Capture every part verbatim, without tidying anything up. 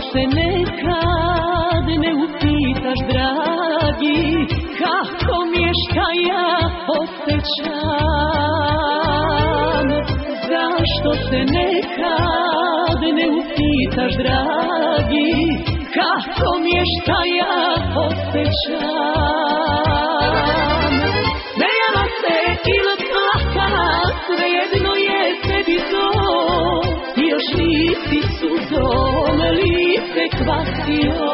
se nekad ne upitaš, dragi, kako mi je, šta ja osjećam? Zašto se nekad ne upitaš, dragi, kako mi je, šta ja osjećam? Smejala se ili plakala, svejedno je tebi to, još nisi suzom lice kvasio.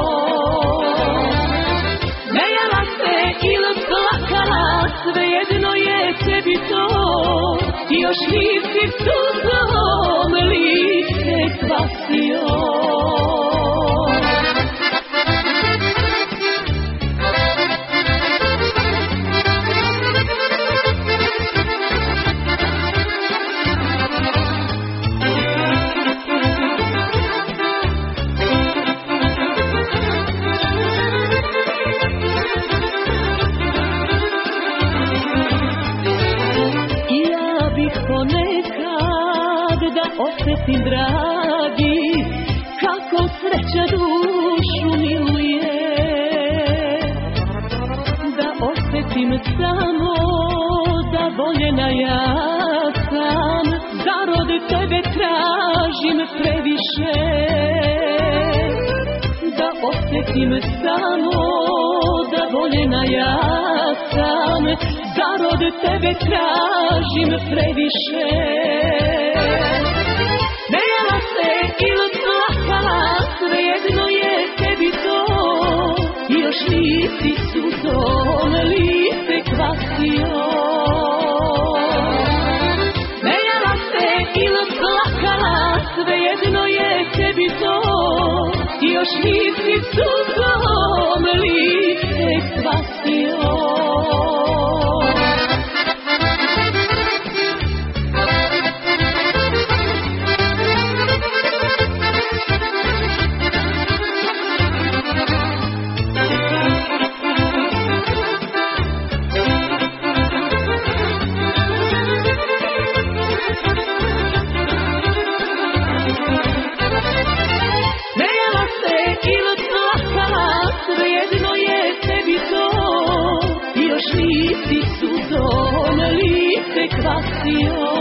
Smejala se ili plakala, svejedno je tebi to, još nisi suzom lice kvasio. Ponekad da osjetim, dragi, kako sreća dušu miluje, da osjetim samo da voljena ja sam, zarod tebe tražim previše, da osjetim samo da voljena ja sam, zarod tebe tražim previše. Smejala se ili plakala, svejedno je tebi to, još nisi suzom lice kvasio. Smejala se ili plakala, svejedno je tebi to, još nisi suzom lice kvasio. Svejedno je tebi to, još nisi suzom lice kvasio.